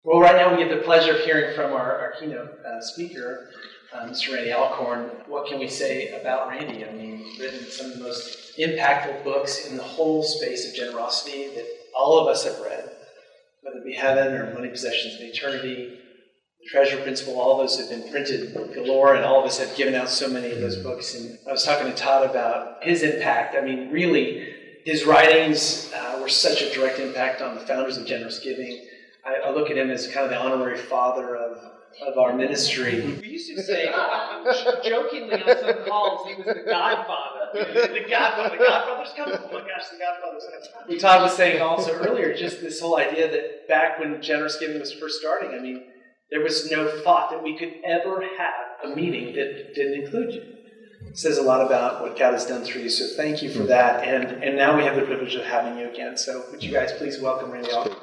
Well, right now we have the pleasure of hearing from our keynote speaker, Mr. Randy Alcorn. What can we say about Randy? I mean, he's written some of the most impactful books in the whole space of generosity that all of us have read, whether it be Heaven or Money, Possessions, and Eternity, The Treasure Principle. All those have been printed galore, and all of us have given out so many of those books. And I was talking to Todd about his impact. I mean, really, his writings were such a direct impact on the founders of Generous Giving. I look at him as kind of the honorary father of our ministry. We used to say, jokingly on some calls, he was the godfather. The Godfather's coming. Oh my gosh, the Godfather's coming. Todd was saying also earlier, just this whole idea that back when Generous Giving was first starting, I mean, there was no thought that we could ever have a meeting that didn't include you. It says a lot about what God has done through you, so thank you for that. And now we have the privilege of having you again. So would you guys please welcome Randy Alcorn.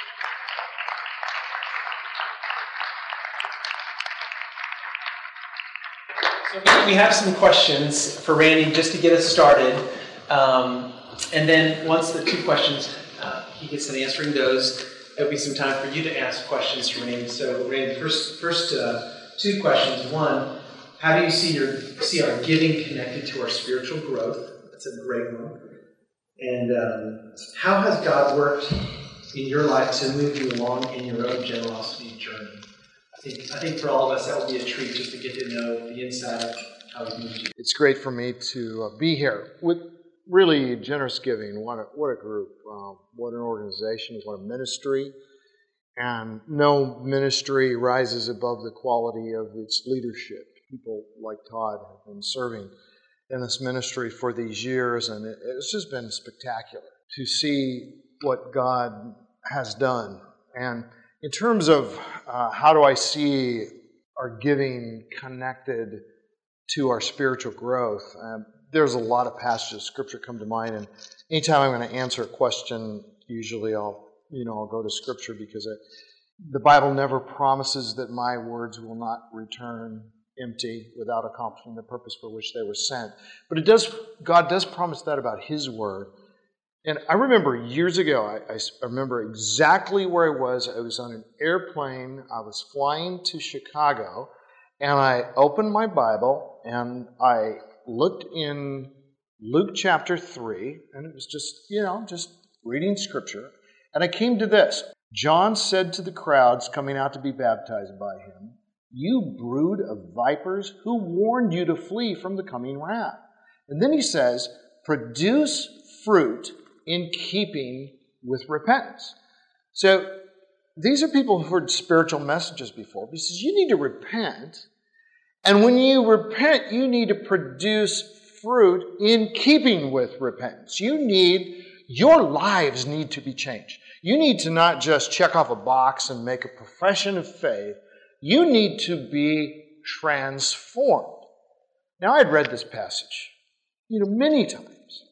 We have some questions for Randy just to get us started. And then once the two questions, he gets to answering those, there'll be some time for you to ask questions to Randy. So Randy, first two questions. One, how do you see our giving connected to our spiritual growth? That's a great one. And how has God worked in your life to move you along in your own generosity journey? I think for all of us, that will be a treat just to get to know the inside of how He moved you. It's great for me to be here with really Generous Giving. What a group, what an organization, what a ministry. And no ministry rises above the quality of its leadership. People like Todd have been serving in this ministry for these years, and it's just been spectacular to see what God has done. And in terms of how do I see our giving connected to our spiritual growth, there's a lot of passages of Scripture come to mind, and anytime I'm going to answer a question, usually I'll go to Scripture because the Bible never promises that my words will not return empty without accomplishing the purpose for which they were sent. But God does promise that about His Word. And I remember years ago, I remember exactly where I was. I was on an airplane. I was flying to Chicago, and I opened my Bible, and I looked in Luke chapter 3, and it was just reading Scripture. And I came to this. John said to the crowds coming out to be baptized by him, "You brood of vipers, who warned you to flee from the coming wrath?" And then he says, "Produce fruit in keeping with repentance." So these are people who've heard spiritual messages before. He says, you need to repent. And when you repent, you need to produce fruit in keeping with repentance. Your lives need to be changed. You need to not just check off a box and make a profession of faith. You need to be transformed. Now, I'd read this passage, many times.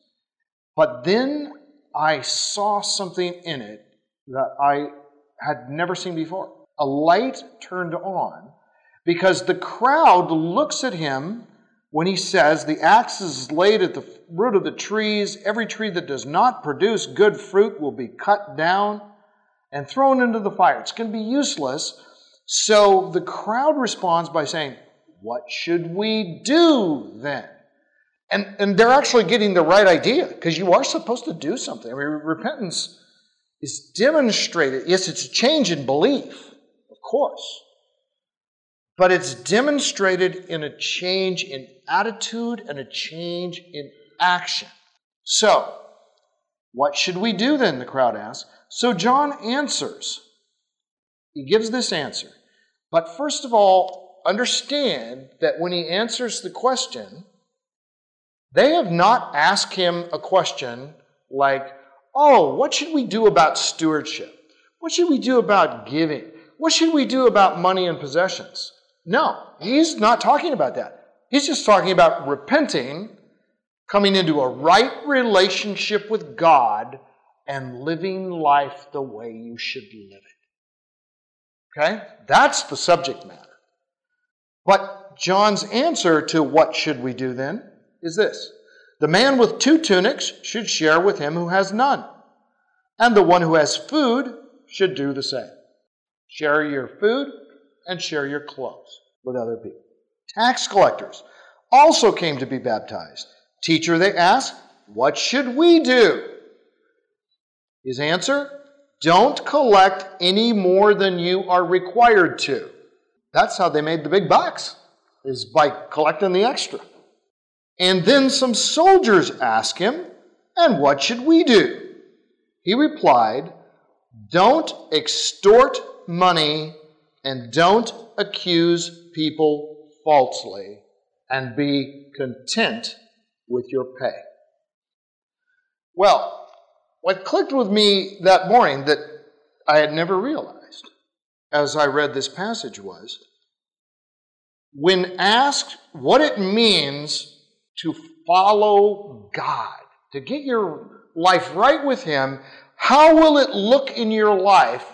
But then I saw something in it that I had never seen before. A light turned on because the crowd looks at him when he says, "The axe is laid at the root of the trees. Every tree that does not produce good fruit will be cut down and thrown into the fire." It's going to be useless. So the crowd responds by saying, "What should we do then?" And they're actually getting the right idea, because you are supposed to do something. I mean, repentance is demonstrated. Yes, it's a change in belief, of course. But it's demonstrated in a change in attitude and a change in action. So, what should we do then, the crowd asks. So John answers. He gives this answer. But first of all, understand that when he answers the question, they have not asked him a question like, what should we do about stewardship? What should we do about giving? What should we do about money and possessions? No, he's not talking about that. He's just talking about repenting, coming into a right relationship with God, and living life the way you should live it. Okay? That's the subject matter. But John's answer to what should we do then is this: the man with 2 tunics should share with him who has none, and the one who has food should do the same. Share your food and share your clothes with other people. Tax collectors also came to be baptized. Teacher, they asked, what should we do? His answer, don't collect any more than you are required to. That's how they made the big bucks, is by collecting the extra. And then some soldiers asked him, and what should we do? He replied, don't extort money and don't accuse people falsely, and be content with your pay. Well, what clicked with me that morning that I had never realized as I read this passage was, when asked what it means to follow God, to get your life right with Him, how will it look in your life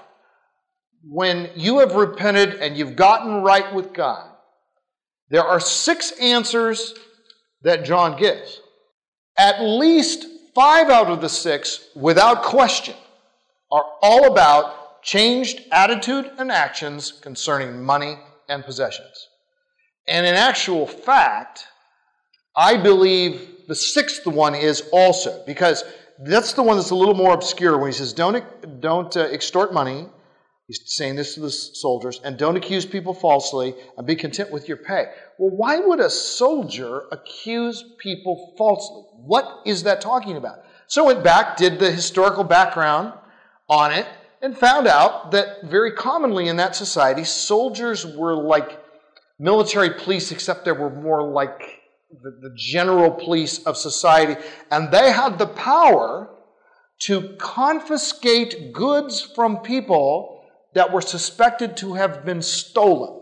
when you have repented and you've gotten right with God? There are 6 answers that John gives. At least 5 out of the 6, without question, are all about changed attitude and actions concerning money and possessions. And in actual fact, I believe the 6th one is also, because that's the one that's a little more obscure when he says, don't extort money. He's saying this to the soldiers, and don't accuse people falsely, and be content with your pay. Well, why would a soldier accuse people falsely? What is that talking about? So I went back, did the historical background on it, and found out that very commonly in that society, soldiers were like military police, except they were more like the general police of society, and they had the power to confiscate goods from people that were suspected to have been stolen.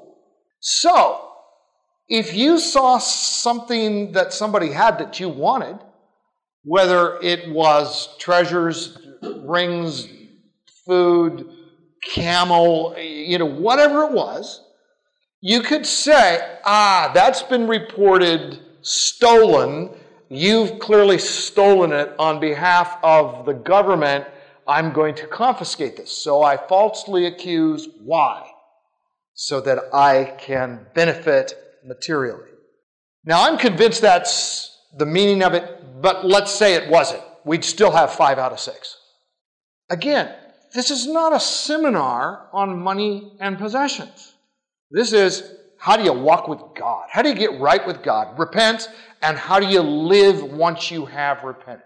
So, if you saw something that somebody had that you wanted, whether it was treasures, rings, food, camel, whatever it was, you could say, that's been reported stolen. You've clearly stolen it on behalf of the government. I'm going to confiscate this. So I falsely accuse. Why? So that I can benefit materially. Now, I'm convinced that's the meaning of it, but let's say it wasn't. We'd still have 5 out of 6. Again, this is not a seminar on money and possessions. This is, how do you walk with God? How do you get right with God? Repent, and how do you live once you have repented?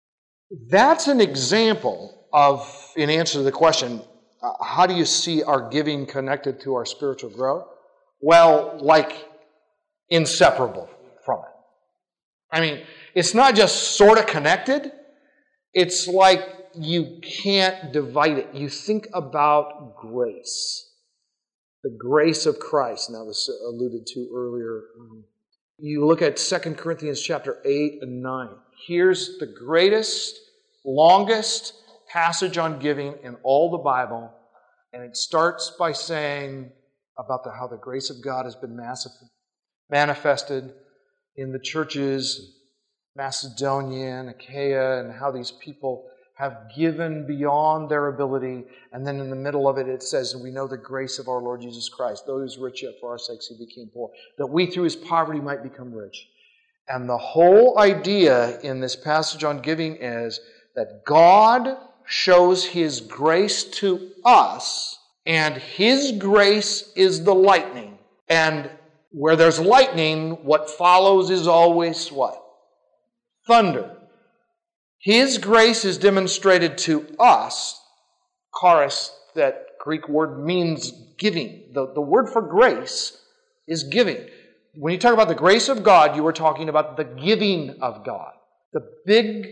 That's an example of, in answer to the question, how do you see our giving connected to our spiritual growth? Well, like inseparable from it. I mean, it's not just sort of connected. It's like you can't divide it. You think about grace. The grace of Christ. Now, this alluded to earlier. You look at 2 Corinthians chapter 8 and 9. Here's the greatest, longest passage on giving in all the Bible. And it starts by saying about how the grace of God has been manifested in the churches, Macedonia and Achaia, and how these people have given beyond their ability. And then in the middle of it, it says, and we know the grace of our Lord Jesus Christ, though he was rich, yet for our sakes he became poor, that we through his poverty might become rich. And the whole idea in this passage on giving is that God shows his grace to us, and his grace is the lightning. And where there's lightning, what follows is always what? Thunder. His grace is demonstrated to us. Charis, that Greek word, means giving. The word for grace is giving. When you talk about the grace of God, you are talking about the giving of God. The big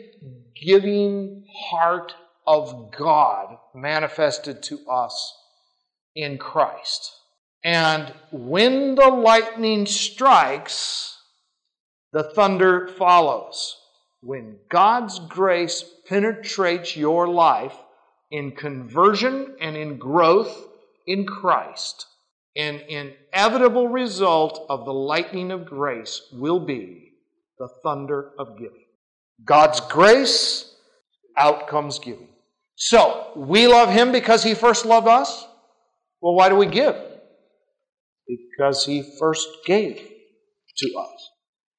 giving heart of God manifested to us in Christ. And when the lightning strikes, the thunder follows. When God's grace penetrates your life in conversion and in growth in Christ, an inevitable result of the lightning of grace will be the thunder of giving. God's grace, out comes giving. So, we love him because he first loved us. Well, why do we give? Because He first gave to us.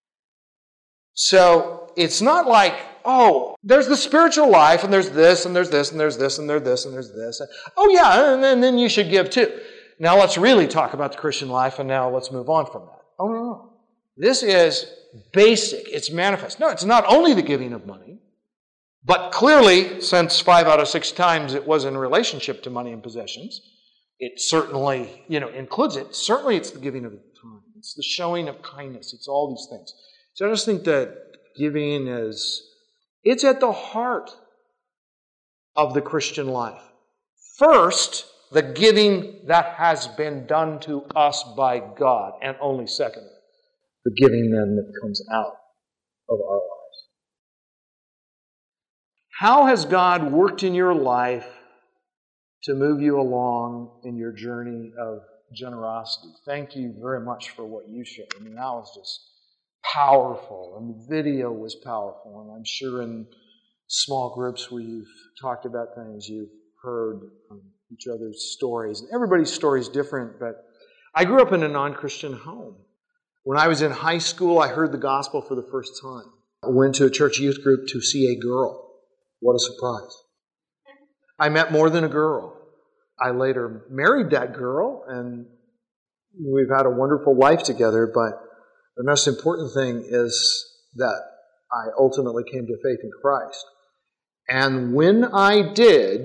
So it's not like, oh, there's the spiritual life, and there's this, and there's this, and there's this, and there's this, and there's this. Oh yeah, and then you should give too. Now let's really talk about the Christian life, and now let's move on from that. Oh no. This is basic. It's manifest. No, it's not only the giving of money, but clearly, since 5 out of 6 times it was in relationship to money and possessions, it certainly, includes it. Certainly it's the giving of time. It's the showing of kindness. It's all these things. So I just think that giving it's at the heart of the Christian life. First, the giving that has been done to us by God, and only secondly, the giving then that comes out of our lives. How has God worked in your life to move you along in your journey of generosity? Thank you very much for what you shared. I mean, that was just powerful, and the video was powerful, and I'm sure in small groups where you've talked about things, you've heard each other's stories. And everybody's story is different, but I grew up in a non-Christian home. When I was in high school, I heard the gospel for the first time. I went to a church youth group to see a girl. What a surprise. I met more than a girl. I later married that girl, and we've had a wonderful life together, but the most important thing is that I ultimately came to faith in Christ. And when I did,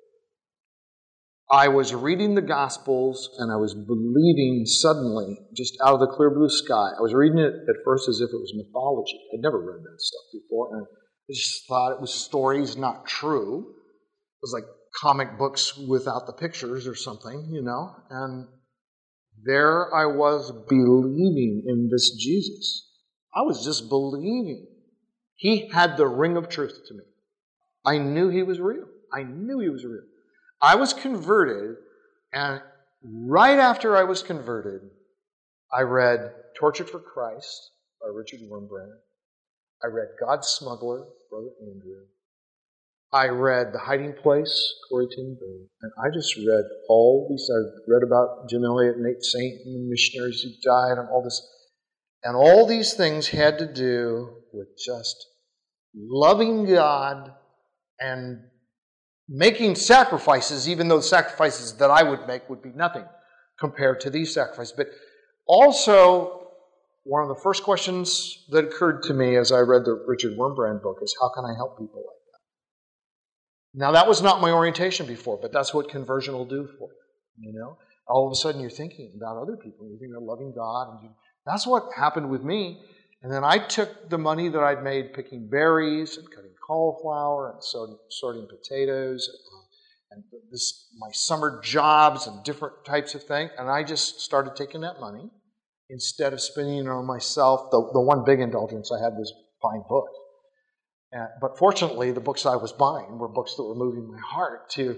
I was reading the Gospels and I was believing suddenly, just out of the clear blue sky. I was reading it at first as if it was mythology. I'd never read that stuff before, and I just thought it was stories, not true. It was like comic books without the pictures or something, and there I was believing in this Jesus. I was just believing. He had the ring of truth to me. I knew He was real. I knew He was real. I was converted, and right after I was converted, I read Tortured for Christ by Richard Wurmbrand. I read God's Smuggler, Brother Andrew. I read The Hiding Place, Corrie ten Boom, and I just read all these. I read about Jim Elliot and Nate Saint and the missionaries who died and all this. And all these things had to do with just loving God and making sacrifices, even though the sacrifices that I would make would be nothing compared to these sacrifices. But also, one of the first questions that occurred to me as I read the Richard Wurmbrand book is, how can I help people like that? Now, that was not my orientation before, but that's what conversion will do for you, All of a sudden, you're thinking about other people. You're thinking about loving God. And that's what happened with me. And then I took the money that I'd made picking berries and cutting cauliflower and sorting potatoes and my summer jobs and different types of things. And I just started taking that money instead of spending it on myself. The one big indulgence I had was buying books. But fortunately, the books I was buying were books that were moving my heart to,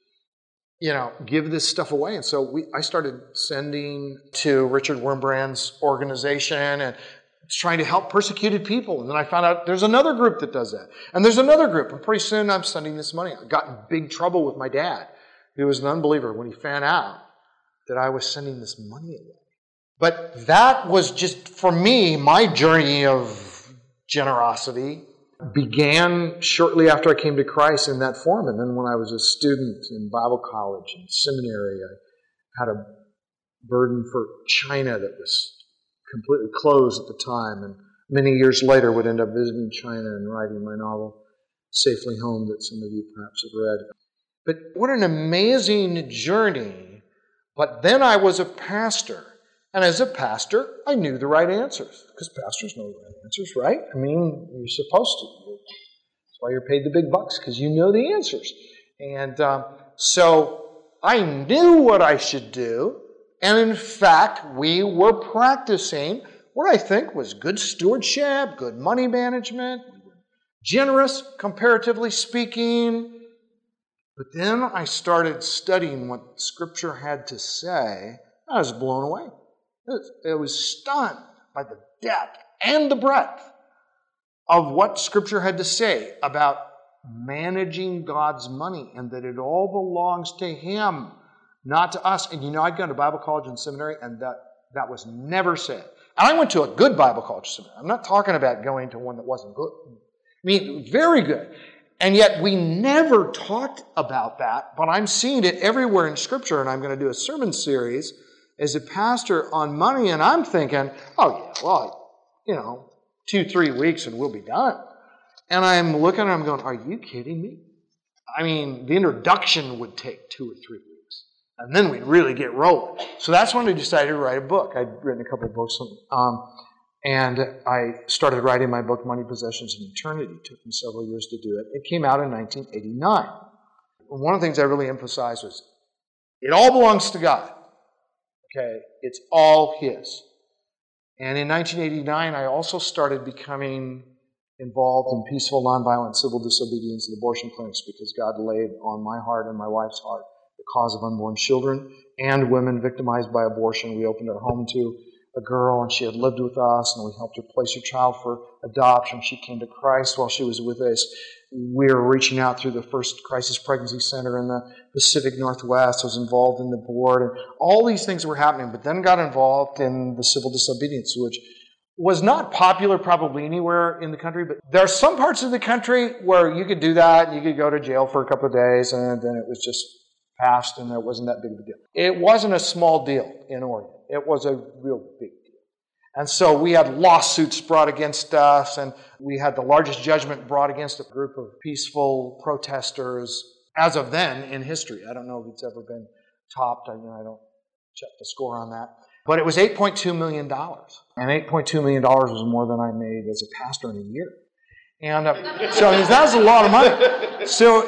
give this stuff away. And so I started sending to Richard Wurmbrand's organization and trying to help persecuted people. And then I found out there's another group that does that. And there's another group. And pretty soon I'm sending this money. I got in big trouble with my dad, who was an unbeliever, when he found out that I was sending this money away. But that was just, for me, my journey of generosity began shortly after I came to Christ in that form. And then when I was a student in Bible college and seminary, I had a burden for China that was completely closed at the time, and many years later would end up visiting China and writing my novel, Safely Home, that some of you perhaps have read. But what an amazing journey. But then I was a pastor. And as a pastor, I knew the right answers, because pastors know the right answers, right? I mean, you're supposed to. That's why you're paid the big bucks, because you know the answers. And so I knew what I should do. And in fact, we were practicing what I think was good stewardship, good money management, generous, comparatively speaking. But then I started studying what Scripture had to say. I was blown away. I was stunned by the depth and the breadth of what Scripture had to say about managing God's money, and that it all belongs to Him. not to us. And I'd gone to Bible college and seminary, and that was never said. And I went to a good Bible college seminary. I'm not talking about going to one that wasn't good. I mean, very good. And yet we never talked about that, but I'm seeing it everywhere in Scripture, and I'm going to do a sermon series as a pastor on money, and I'm thinking, oh yeah, well, 2-3 weeks and we'll be done. And I'm looking and I'm going, are you kidding me? I mean, the introduction would take 2 or 3 weeks, and then we'd really get rolling. So that's when I decided to write a book. I'd written a couple of books, and I started writing my book, Money, Possessions, and Eternity. It took me several years to do it. It came out in 1989. One of the things I really emphasized was, it all belongs to God. Okay, it's all His. And in 1989, I also started becoming involved in peaceful, nonviolent civil disobedience and abortion clinics because God laid on my heart and my wife's heart the cause of unborn children and women victimized by abortion. We opened our home to a girl, and she had lived with us, and we helped her place her child for adoption. She came to Christ while she was with us. We were reaching out through the first crisis pregnancy center in the Pacific Northwest. I was involved in the board, and all these things were happening, but then got involved in the civil disobedience, which was not popular probably anywhere in the country, but there are some parts of the country where you could do that, and you could go to jail for a couple of days, and then it was just passed, and it wasn't that big of a deal. It wasn't a small deal in Oregon. It was a real big deal. And so we had lawsuits brought against us, and we had the largest judgment brought against a group of peaceful protesters as of then in history. I don't know if it's ever been topped. I don't check the score on that. But it was $8.2 million. And $8.2 million was more than I made as a pastor in a year. And so that's a lot of money. So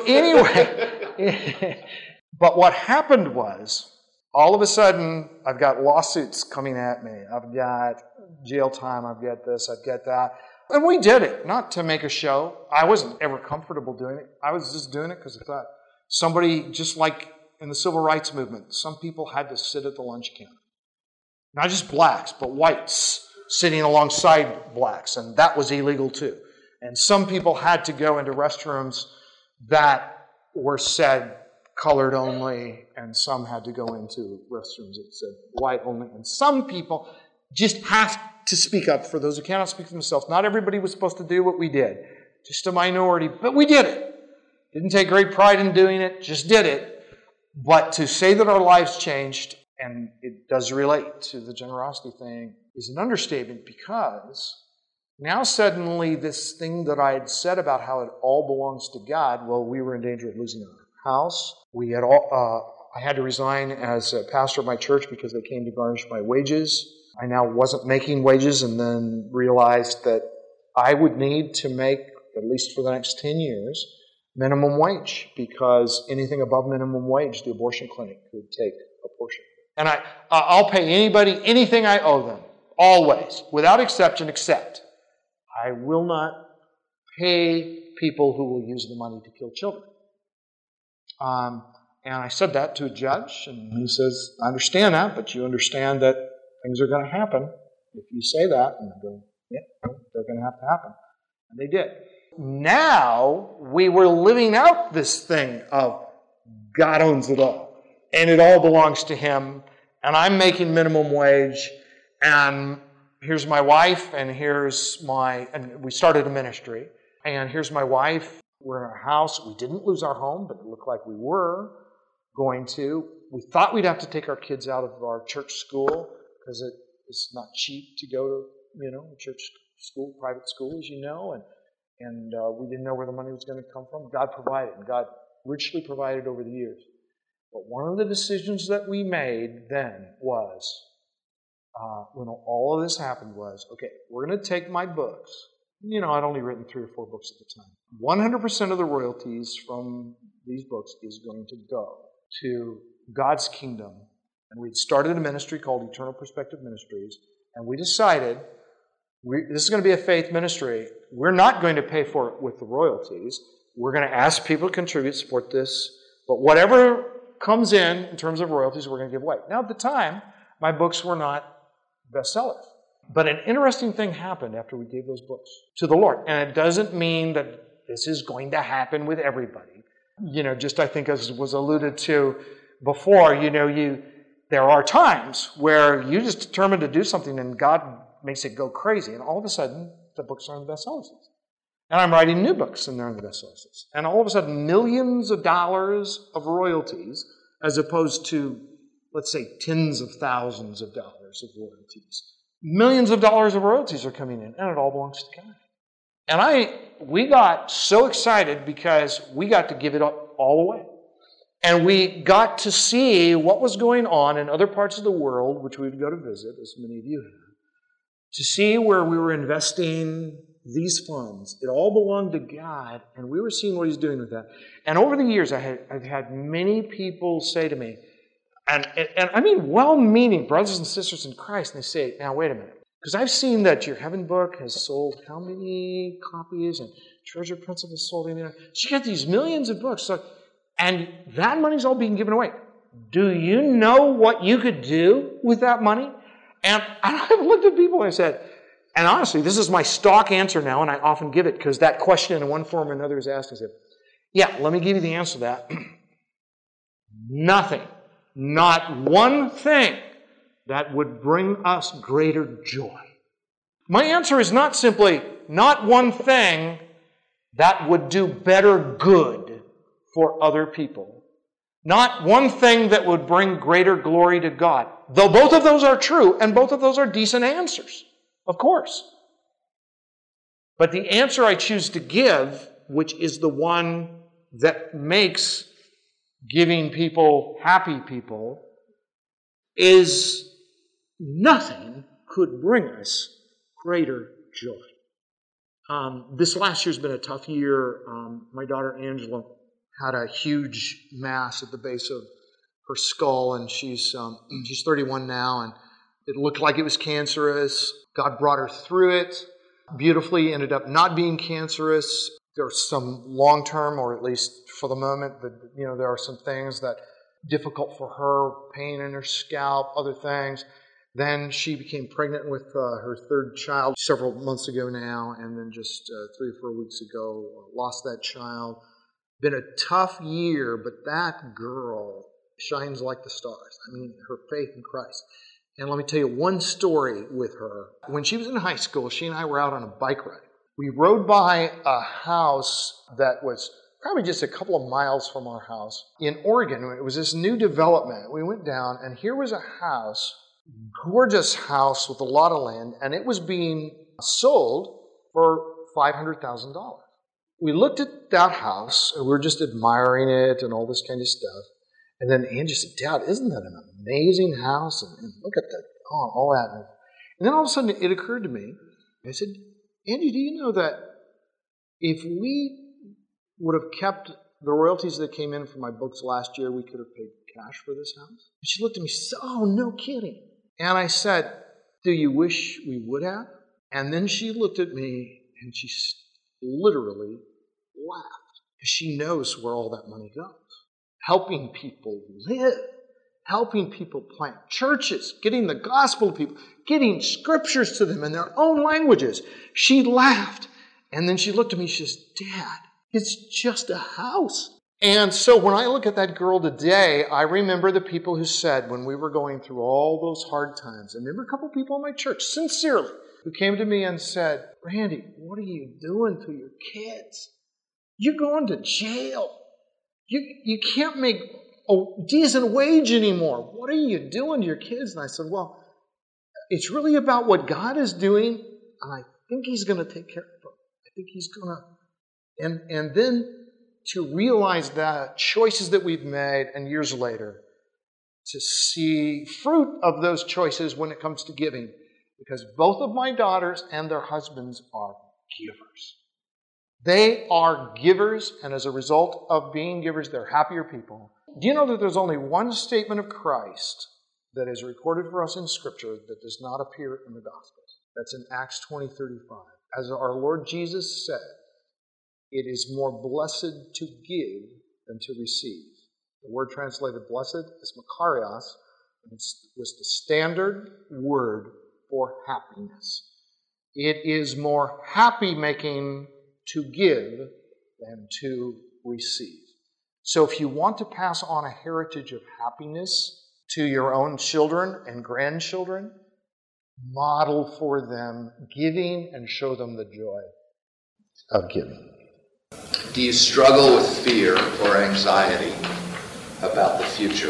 anyway, but what happened was, all of a sudden, I've got lawsuits coming at me. I've got jail time. I've got this. I've got that. And we did it, not to make a show. I wasn't ever comfortable doing it. I was just doing it because I thought somebody, just like in the civil rights movement, some people had to sit at the lunch counter. Not just blacks, but whites sitting alongside blacks. And that was illegal too. And some people had to go into restrooms that were said colored only, and some had to go into restrooms that said white only. And some people just have to speak up for those who cannot speak for themselves. Not everybody was supposed to do what we did. Just a minority, but we did it. Didn't take great pride in doing it, just did it. But to say that our lives changed, and it does relate to the generosity thing, is an understatement, because now suddenly this thing that I had said about how it all belongs to God, well, we were in danger of losing our house. I had to resign as a pastor of my church because they came to garnish my wages. I now wasn't making wages, and then realized that I would need to make, at least for the next 10 years, minimum wage, because anything above minimum wage, the abortion clinic could take a portion. And I'll pay anybody anything I owe them, always, without exception, except I will not pay people who will use the money to kill children. And I said that to a judge, and he says, I understand that, but you understand that things are going to happen if you say that. And I go, yeah, they're going to have to happen. And they did. Now, we were living out this thing of God owns it all, and it all belongs to Him, and I'm making minimum wage, and here's my wife, and we started a ministry, and here's my wife. We're in our house. We didn't lose our home, but it looked like we were going to. We thought we'd have to take our kids out of our church school because it's not cheap to go to, a church school, private school, as you know, and we didn't know where the money was going to come from. God provided, and God richly provided over the years. But one of the decisions that we made then was, when all of this happened, was, okay, we're going to take my books. I'd only written 3 or 4 books at the time. 100% of the royalties from these books is going to go to God's kingdom. And we'd started a ministry called Eternal Perspective Ministries, and we decided this is going to be a faith ministry. We're not going to pay for it with the royalties. We're going to ask people to contribute, support this, but whatever comes in terms of royalties, we're going to give away. Now, at the time, my books were not bestsellers. But an interesting thing happened after we gave those books to the Lord. And it doesn't mean that this is going to happen with everybody. Just I think as was alluded to, before, there are times where you just determine to do something and God makes it go crazy. And all of a sudden, the books are on the bestseller list. And I'm writing new books and they're on the bestseller list. And all of a sudden, millions of dollars of royalties as opposed to, let's say, tens of thousands of dollars of royalties. Millions of dollars of royalties are coming in, and it all belongs to God. And we got so excited because we got to give it all away. And we got to see what was going on in other parts of the world, which we would go to visit, as many of you have, to see where we were investing these funds. It all belonged to God, and we were seeing what He's doing with that. And over the years, I've had many people say to me, and I mean well-meaning brothers and sisters in Christ, and they say, now wait a minute, because I've seen that your Heaven book has sold how many copies, and Treasure Principles sold, so you got these millions of books, and that money's all being given away. Do you know what you could do with that money? And I've looked at people and I said, and honestly, this is my stock answer now, and I often give it because that question in one form or another is asked. I said, yeah, let me give you the answer to that. Nothing, not one thing that would bring us greater joy. My answer is not simply, not one thing that would do better good for other people. Not one thing that would bring greater glory to God. Though both of those are true, and both of those are decent answers, of course. But the answer I choose to give, which is the one that makes giving people happy people, is nothing could bring us greater joy. This last year's been a tough year. My daughter Angela had a huge mass at the base of her skull, and she's 31 now, and it looked like it was cancerous. God brought her through it beautifully, ended up not being cancerous. There's some long-term, or at least for the moment, there are some things that difficult for her, pain in her scalp, other things. Then she became pregnant with her third child several months ago now, and then just 3 or 4 weeks ago, lost that child. Been a tough year, but that girl shines like the stars. I mean, her faith in Christ. And let me tell you one story with her. When she was in high school, she and I were out on a bike ride. We rode by a house that was probably just a couple of miles from our house in Oregon. It was this new development. We went down, and here was a house, gorgeous house with a lot of land, and it was being sold for $500,000. We looked at that house, and we were just admiring it and all this kind of stuff. And then Angie said, Dad, isn't that an amazing house? And look at that, all that. And then all of a sudden it occurred to me, I said, Angie, do you know that if we would have kept the royalties that came in from my books last year, we could have paid cash for this house? And she looked at me and said, oh, no kidding. And I said, do you wish we would have? And then she looked at me and she literally laughed. Because she knows where all that money goes. Helping people live, helping people plant churches, getting the gospel to people, getting scriptures to them in their own languages. She laughed, and then she looked at me and she says, Dad, it's just a house. And so when I look at that girl today, I remember the people who said when we were going through all those hard times, I remember a couple people in my church, sincerely, who came to me and said, Randy, what are you doing to your kids? You're going to jail. You can't make a decent wage anymore. What are you doing to your kids? And I said, well, it's really about what God is doing, and I think He's going to take care of them. I think He's going to. And then to realize that choices that we've made, and years later, to see fruit of those choices when it comes to giving. Because both of my daughters and their husbands are givers. They are givers, and as a result of being givers, they're happier people. Do you know that there's only one statement of Christ that is recorded for us in Scripture that does not appear in the Gospels? That's in Acts 20:35. As our Lord Jesus said, it is more blessed to give than to receive. The word translated blessed is makarios, and it was the standard word for happiness. It is more happy-making to give than to receive. So if you want to pass on a heritage of happiness to your own children and grandchildren, model for them giving and show them the joy of giving. Do you struggle with fear or anxiety about the future?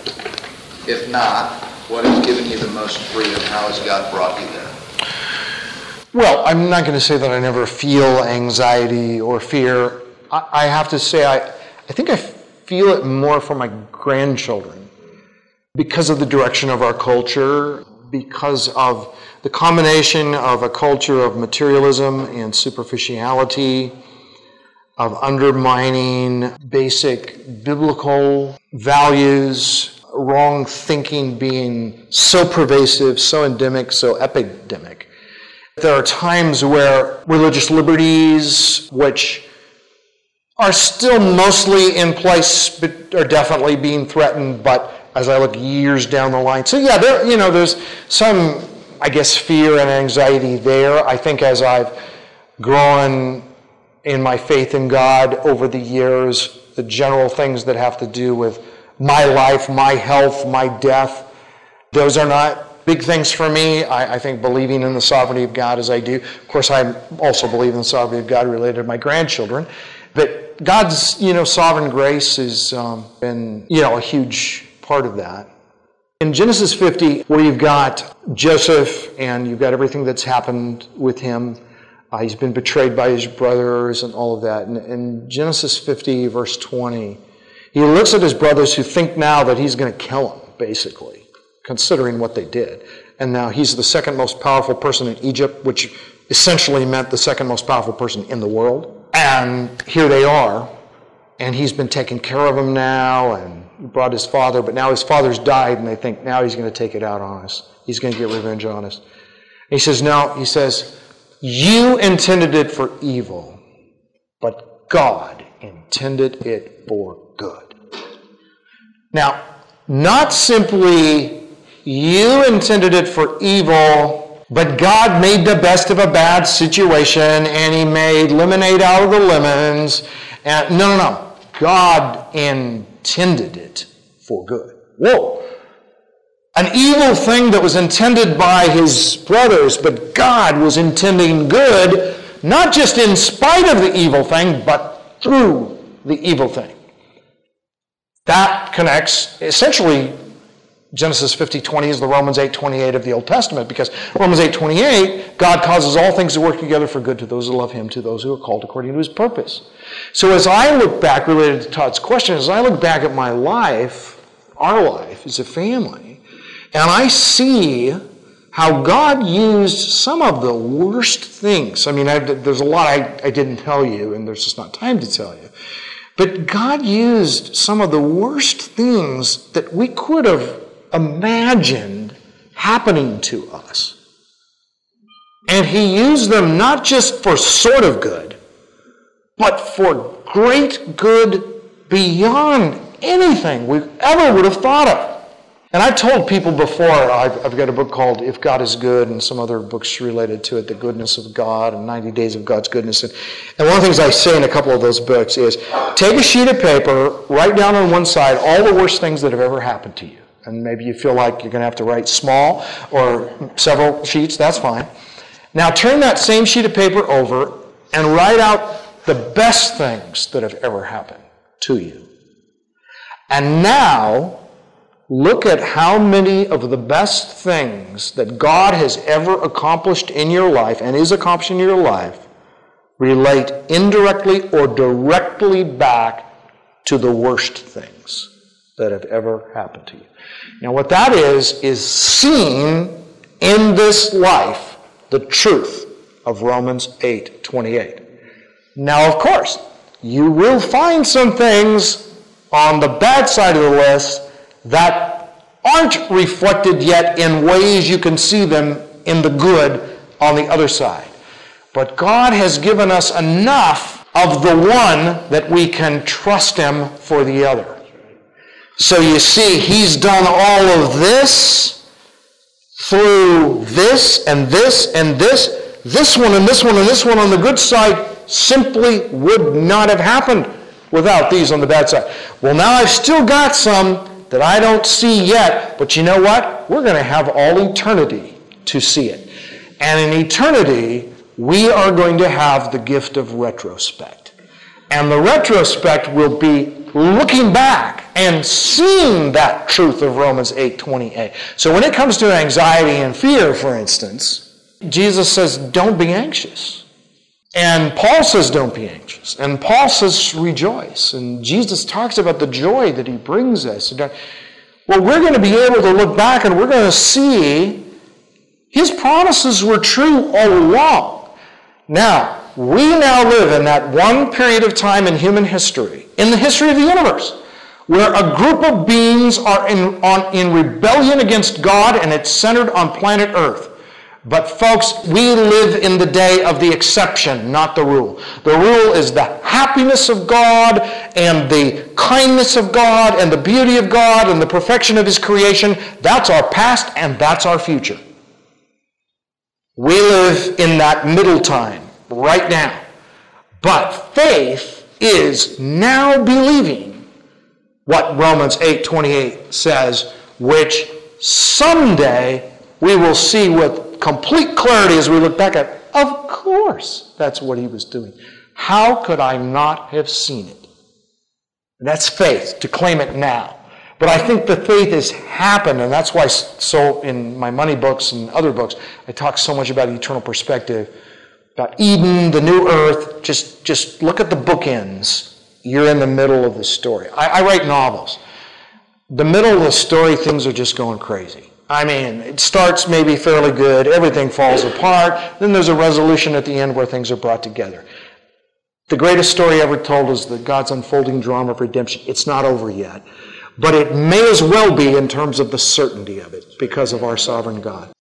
If not, what has given you the most freedom? How has God brought you there? Well, I'm not going to say that I never feel anxiety or fear. I have to say I think I feel it more for my grandchildren because of the direction of our culture, because of the combination of a culture of materialism and superficiality, of undermining basic biblical values, wrong thinking being so pervasive, so endemic, so epidemic. There are times where religious liberties, which are still mostly in place, but are definitely being threatened, but as I look years down the line. So yeah, there's some, I guess, fear and anxiety there. I think as I've grown in my faith in God over the years, the general things that have to do with my life, my health, my death, those are not big things for me. I think believing in the sovereignty of God as I do. Of course, I also believe in the sovereignty of God related to my grandchildren. But God's, sovereign grace has been, a huge part of that. In Genesis 50, where you've got Joseph and you've got everything that's happened with him, he's been betrayed by his brothers and all of that. And in Genesis 50, verse 20, he looks at his brothers who think now that he's going to kill them, basically, considering what they did. And now he's the second most powerful person in Egypt, which essentially meant the second most powerful person in the world. And here they are, and he's been taking care of them now, and he brought his father, but now his father's died, and they think now he's going to take it out on us. He's going to get revenge on us. And he says, no, he says, you intended it for evil, but God intended it for good. Now, not simply you intended it for evil, but God made the best of a bad situation, and he made lemonade out of the lemons. And no. God intended it for good. Whoa. An evil thing that was intended by his brothers, but God was intending good, not just in spite of the evil thing, but through the evil thing. That connects, essentially, Genesis 50:20 is the Romans 8:28 of the Old Testament, because Romans 8:28, God causes all things to work together for good to those who love him, to those who are called according to his purpose. So as I look back, related to Todd's question, as I look back at my life, our life as a family, and I see how God used some of the worst things. I mean, there's a lot I didn't tell you, and there's just not time to tell you. But God used some of the worst things that we could have imagined happening to us. And he used them not just for sort of good, but for great good beyond anything we ever would have thought of. And I've told people before, I've got a book called If God is Good, and some other books related to it, The Goodness of God and 90 Days of God's Goodness. And one of the things I say in a couple of those books is, take a sheet of paper, write down on one side all the worst things that have ever happened to you. And maybe you feel like you're going to have to write small or several sheets, that's fine. Now turn that same sheet of paper over and write out the best things that have ever happened to you. And now look at how many of the best things that God has ever accomplished in your life and is accomplishing in your life relate indirectly or directly back to the worst things that have ever happened to you. Now what that is seeing in this life the truth of Romans 8:28. Now of course, you will find some things on the bad side of the list that aren't reflected yet in ways you can see them in the good on the other side. But God has given us enough of the one that we can trust him for the other. So you see, he's done all of this through this and this and this one and this one and this one on the good side simply would not have happened without these on the bad side. Well, now I've still got some that I don't see yet, but you know what? We're going to have all eternity to see it. And in eternity, we are going to have the gift of retrospect. And the retrospect will be looking back and seeing that truth of Romans 8:28. So when it comes to anxiety and fear, for instance, Jesus says, don't be anxious. And Paul says, don't be anxious. And Paul says, rejoice. And Jesus talks about the joy that he brings us. Well, we're going to be able to look back and we're going to see his promises were true all along. Now, we now live in that one period of time in human history, in the history of the universe, where a group of beings are in rebellion against God, and it's centered on planet Earth. But folks, we live in the day of the exception, not the rule. The rule is the happiness of God and the kindness of God and the beauty of God and the perfection of his creation. That's our past and that's our future. We live in that middle time right now. But faith is now believing what Romans 8:28 says, which someday we will see with complete clarity as we look back at, of course, that's what he was doing. How could I not have seen it? And that's faith, to claim it now. But I think the faith has happened, and that's why so in my money books and other books, I talk so much about eternal perspective, about Eden, the new earth. Just look at the bookends. You're in the middle of the story. I write novels. The middle of the story, things are just going crazy. I mean, it starts maybe fairly good, everything falls apart, then there's a resolution at the end where things are brought together. The greatest story ever told is God's unfolding drama of redemption. It's not over yet, but it may as well be in terms of the certainty of it because of our sovereign God.